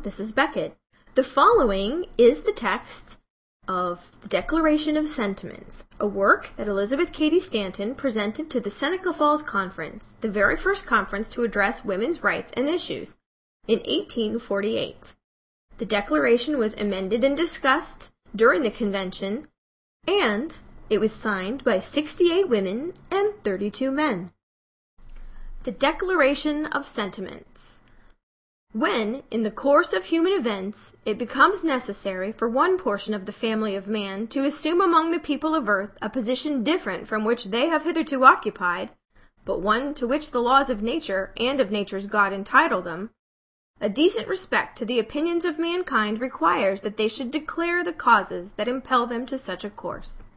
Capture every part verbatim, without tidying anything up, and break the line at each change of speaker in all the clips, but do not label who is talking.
this is Beckett. The following is the text of the Declaration of Sentiments, a work that Elizabeth Cady Stanton presented to the Seneca Falls Conference, the very first conference to address women's rights and issues, in eighteen forty-eight. The Declaration was amended and discussed during the convention, and it was signed by sixty-eight women and thirty-two men. The Declaration of Sentiments. When, in the course of human events, it becomes necessary for one portion of the family of man to assume among the people of earth a position different from which they have hitherto occupied, but one to which the laws of nature and of nature's God entitle them, a decent respect to the opinions of mankind requires that they should declare the causes that impel them to such a course.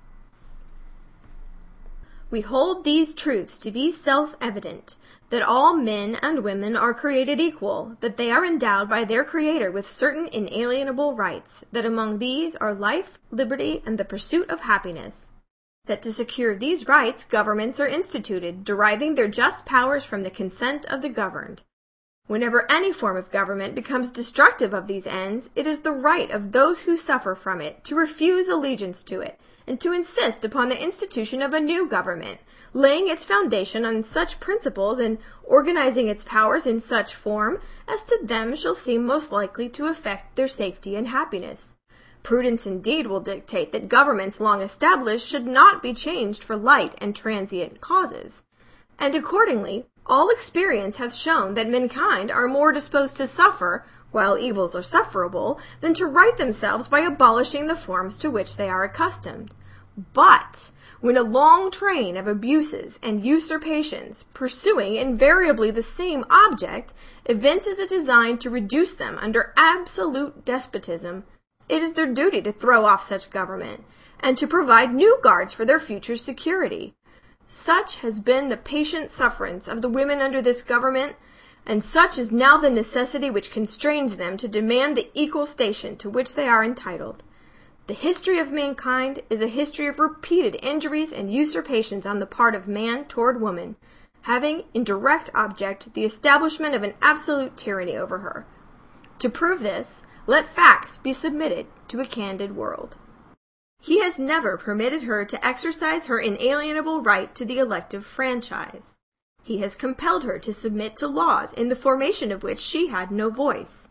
We hold these truths to be self-evident, that all men and women are created equal, that they are endowed by their Creator with certain inalienable rights, that among these are life, liberty, and the pursuit of happiness, that to secure these rights governments are instituted, deriving their just powers from the consent of the governed. Whenever any form of government becomes destructive of these ends, it is the right of those who suffer from it to refuse allegiance to it, and to insist upon the institution of a new government, laying its foundation on such principles and organizing its powers in such form as to them shall seem most likely to affect their safety and happiness. Prudence indeed will dictate that governments long established should not be changed for light and transient causes, and accordingly all experience hath shown that mankind are more disposed to suffer, while evils are sufferable, than to right themselves by abolishing the forms to which they are accustomed. But when a long train of abuses and usurpations, pursuing invariably the same object, evinces a design to reduce them under absolute despotism, it is their duty to throw off such government, and to provide new guards for their future security. Such has been the patient sufferance of the women under this government, and such is now the necessity which constrains them to demand the equal station to which they are entitled. The history of mankind is a history of repeated injuries and usurpations on the part of man toward woman, having in direct object the establishment of an absolute tyranny over her. To prove this, let facts be submitted to a candid world. He has never permitted her to exercise her inalienable right to the elective franchise. He has compelled her to submit to laws in the formation of which she had no voice.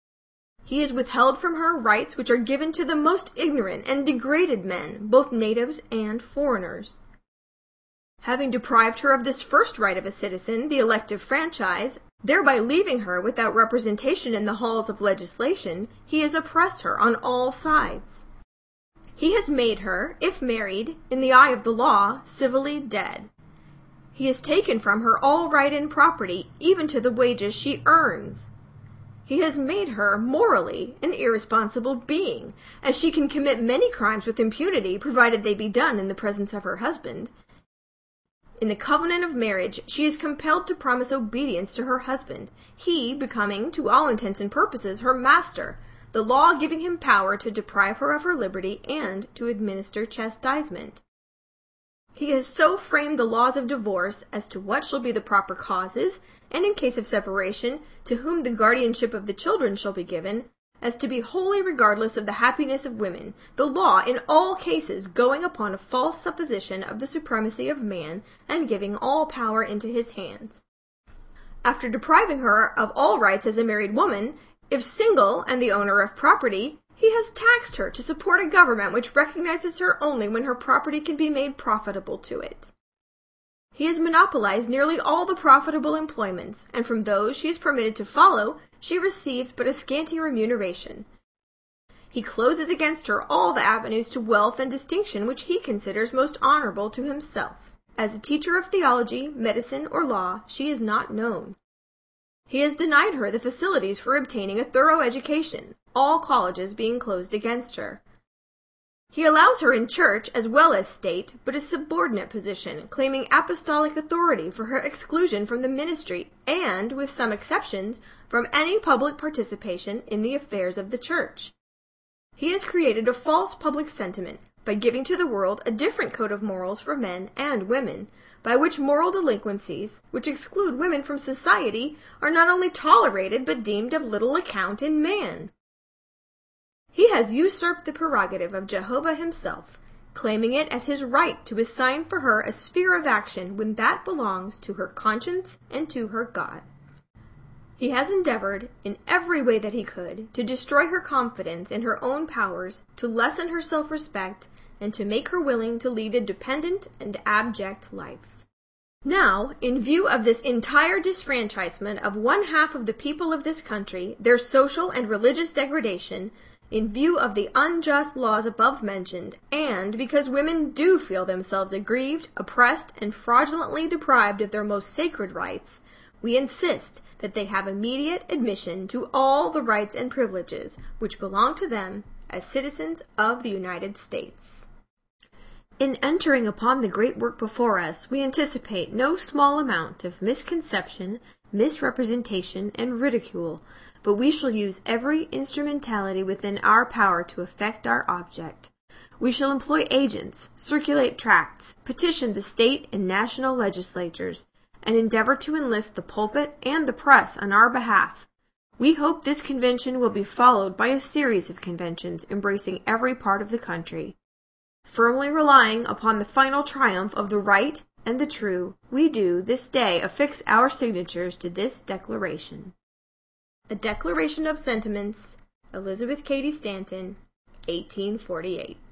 He has withheld from her rights which are given to the most ignorant and degraded men, both natives and foreigners. Having deprived her of this first right of a citizen, the elective franchise, thereby leaving her without representation in the halls of legislation, he has oppressed her on all sides. He has made her, if married, in the eye of the law, civilly dead. He has taken from her all right in property, even to the wages she earns. He has made her, morally, an irresponsible being, as she can commit many crimes with impunity, provided they be done in the presence of her husband. In the covenant of marriage, she is compelled to promise obedience to her husband, he becoming, to all intents and purposes, her master, the law giving him power to deprive her of her liberty and to administer chastisement. He has so framed the laws of divorce as to what shall be the proper causes, and in case of separation, to whom the guardianship of the children shall be given, as to be wholly regardless of the happiness of women, the law in all cases going upon a false supposition of the supremacy of man, and giving all power into his hands. After depriving her of all rights as a married woman, if single and the owner of property, he has taxed her to support a government which recognizes her only when her property can be made profitable to it. He has monopolized nearly all the profitable employments, and from those she is permitted to follow, she receives but a scanty remuneration. He closes against her all the avenues to wealth and distinction which he considers most honorable to himself. As a teacher of theology, medicine, or law, she is not known. He has denied her the facilities for obtaining a thorough education, all colleges being closed against her. He allows her in church as well as state, but a subordinate position, claiming apostolic authority for her exclusion from the ministry and, with some exceptions, from any public participation in the affairs of the church. He has created a false public sentiment by giving to the world a different code of morals for men and women, by which moral delinquencies, which exclude women from society, are not only tolerated but deemed of little account in man. He has usurped the prerogative of Jehovah himself, claiming it as his right to assign for her a sphere of action when that belongs to her conscience and to her God. He has endeavored, in every way that he could, to destroy her confidence in her own powers, to lessen her self-respect, and to make her willing to lead a dependent and abject life. Now, in view of this entire disfranchisement of one half of the people of this country, their social and religious degradation, in view of the unjust laws above mentioned, and because women do feel themselves aggrieved, oppressed, and fraudulently deprived of their most sacred rights, we insist that they have immediate admission to all the rights and privileges which belong to them as citizens of the United States. In entering upon the great work before us, we anticipate no small amount of misconception, misrepresentation, and ridicule, but we shall use every instrumentality within our power to effect our object. We shall employ agents, circulate tracts, petition the state and national legislatures, and endeavor to enlist the pulpit and the press on our behalf. We hope this convention will be followed by a series of conventions embracing every part of the country. Firmly relying upon the final triumph of the right and the true, we do this day affix our signatures to this declaration. A Declaration of Sentiments, Elizabeth Cady Stanton, eighteen forty-eight.